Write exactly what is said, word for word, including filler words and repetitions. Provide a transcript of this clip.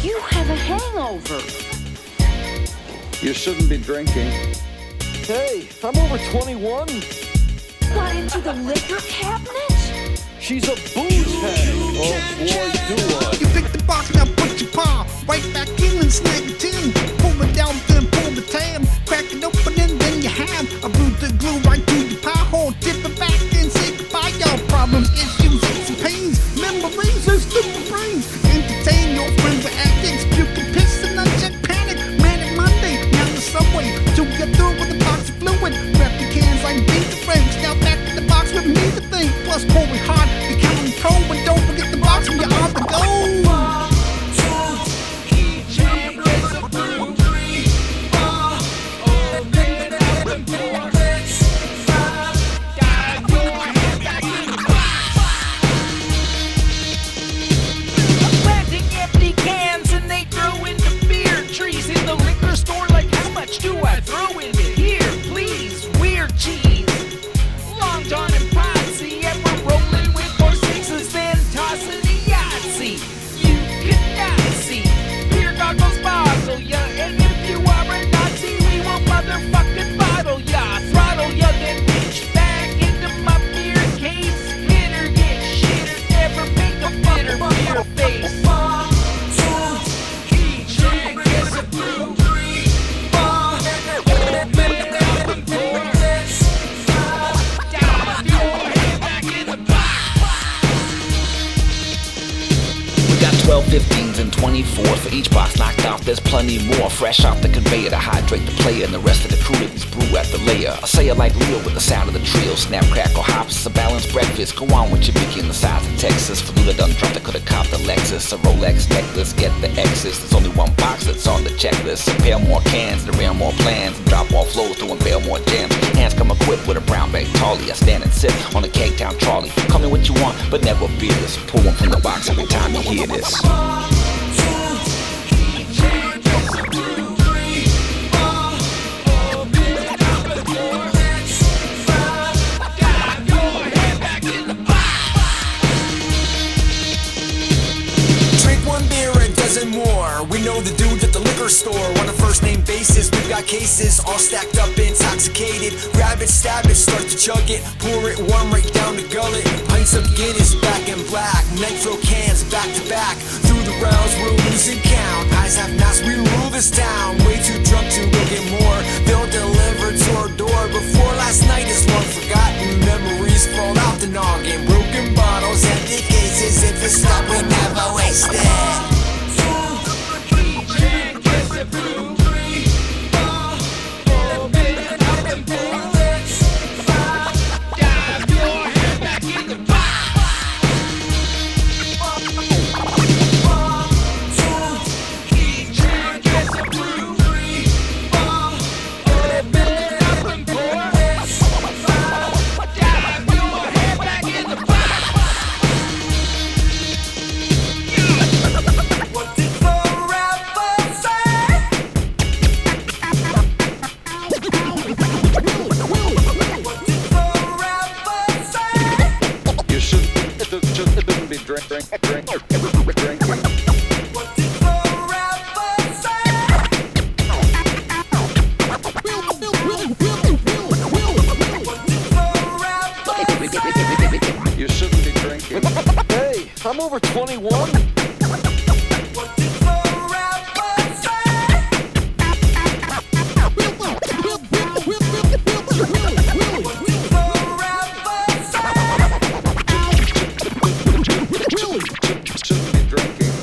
You have a hangover. You shouldn't be drinking. Hey, I'm over twenty-one. Got into the liquor cabinet? She's a booze hag. Oh boy, do I. You pick the box, now put your paw right back in and snag a tin. Pull it down, then pull the tab. Crack it open and then you have a bruise the glue right to the pie hole. Dip it back and say goodbye. Y'all problems, issues, aches and pains, memories and stupid brains. Entertain your friends with addicts, puke and piss and uncheck panic. Manic Monday, now the subway to get through with a box of fluid. Wrap the cans like beans and franks. Now back to the box with me to think. Plus pour it hard, you count them cold, but don't forget the box when you're on the go. Do I throw into here? Please, weird cheese. Long John and Potsy, and we're rolling with four sixes, then tossing a Yahtzee. You cannot see. Beer goggles bottle ya, and if you are a Nazi, we will motherfucking bottle ya. Throttle ya, then reach back into my beer case. Hit or get shit or never make a bitter beer face. twelve, fifteens, and twenty-fours. For each box knocked off, there's plenty more. Fresh off the conveyor to hydrate the player and the rest of the crew that is brew at the layer. I say it like Leo with the sound of the trio. Snap, crackle, hops, a balanced breakfast. Go on with your Mickey in the size of Texas. Falula done dropped, I could've copped a Lexus. A Rolex necklace, get the X's. There's only one box that's on the checklist. A pair more cans, derail more plans. Drop more flows to unveil more jams. Hands come equipped with a brown bag tolly. I stand and sit on a Cake Town trolley. Call me what you want, but never beers. Pull one from the box every time you hear this. More. We know the dudes at the liquor store on a first name basis. We've got cases all stacked up, intoxicated. Grab it, stab it, start to chug it. Pour it warm right down the gullet. Pints of Guinness, back in black. Nitro cans back to back.